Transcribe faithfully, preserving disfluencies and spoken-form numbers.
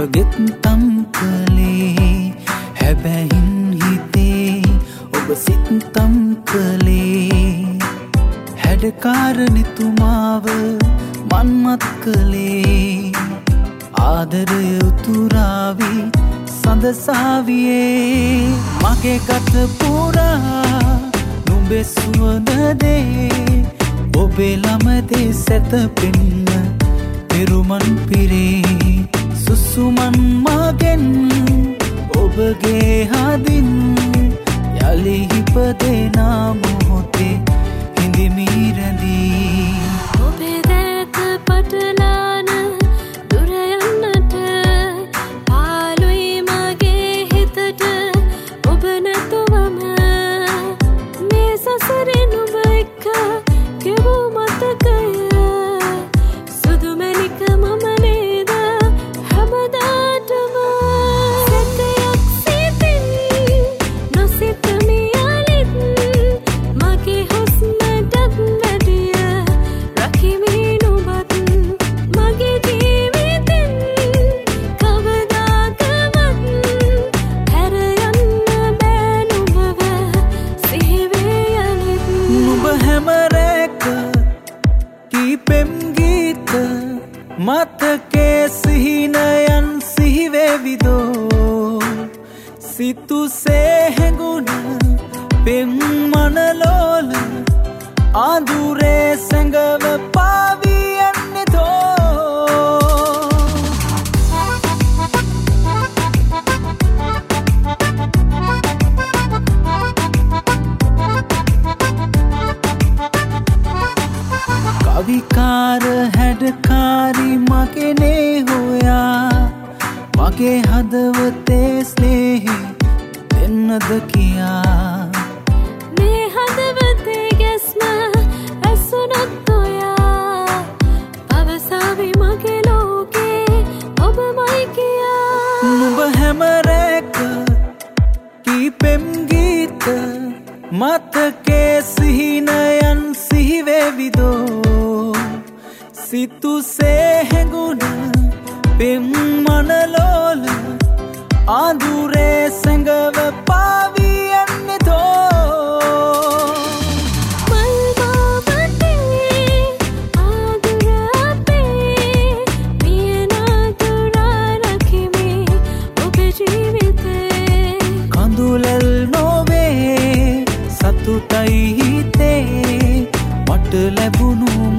ඔබගෙත් තම් කළේ හැබැයින් හිතේ ඔබ සිත් තම් කළේ හැඩකාරනිතුමාව මන්මත් කළේ ආදරය උතුරාවි සඳසාවියේ මගේ කට පුරා නුඹේ සුවඳදේ ඔබේ ළමදේ සැතපෙන්න පෙරුමන් පිරේ සුසුමන් මගෙන් ඔබගේ හදින් යලි හිපදෙනා මොහොතේ හිඳිමි රැඳී ඔබේ දැක පටලාන දුර යන්නට පාළුයි මගේ හිතට ඔබ නැතුවම මේ සසරේ නුඹ එක්ක ගෙවූ මතකය සුදුමැණික මම නේද හැමදාටම සැකයක් සිතින් නොසිතමි යලිත් මගේ හුස්මටත් වැඩිය රකිමි නුඹත් මගේ ජීවිතෙන් කවදාකවත් හැර යන්න බෑ නුඹව සිහිවේ යලිත් නුඹ හැම රැක කීපෙම් ගීත මතකේ සිහිනයන් සිහිවේවිදෝ සිතුසේ හැඟුණ පෙම් මනලෝල ආදුරේ සැඟව පාවී යන්නේතෝ කවිකාර හැඩකාරි මගෙනේ හොයා මගේ හදවතේ ස්නේහි දෙන්නද කියා මේ හදවතේ ගැස්ම ඇසුනොත් ඔයා පවසාවි මගේ ලෝකේ ඔබමයි කියා නුඹ හැම රැක කීපෙම් ගීත මතකේ සිහිනයන් සිහිවේවිදෝ සිතුසේ හැඟුණ පෙම් මනලෝල ආදුරේ සැඟව පාවී යන්නේතෝ මල්මාවතේ ආදුර අපේ මියනතුරා රකිමි ඔබේ ජීවිතේ කඳුලල් නොවේ සතුටයි හිතේ මට ලැබුණු